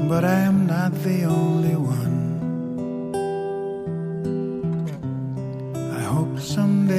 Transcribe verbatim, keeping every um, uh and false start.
but I am not the only one. I hope someday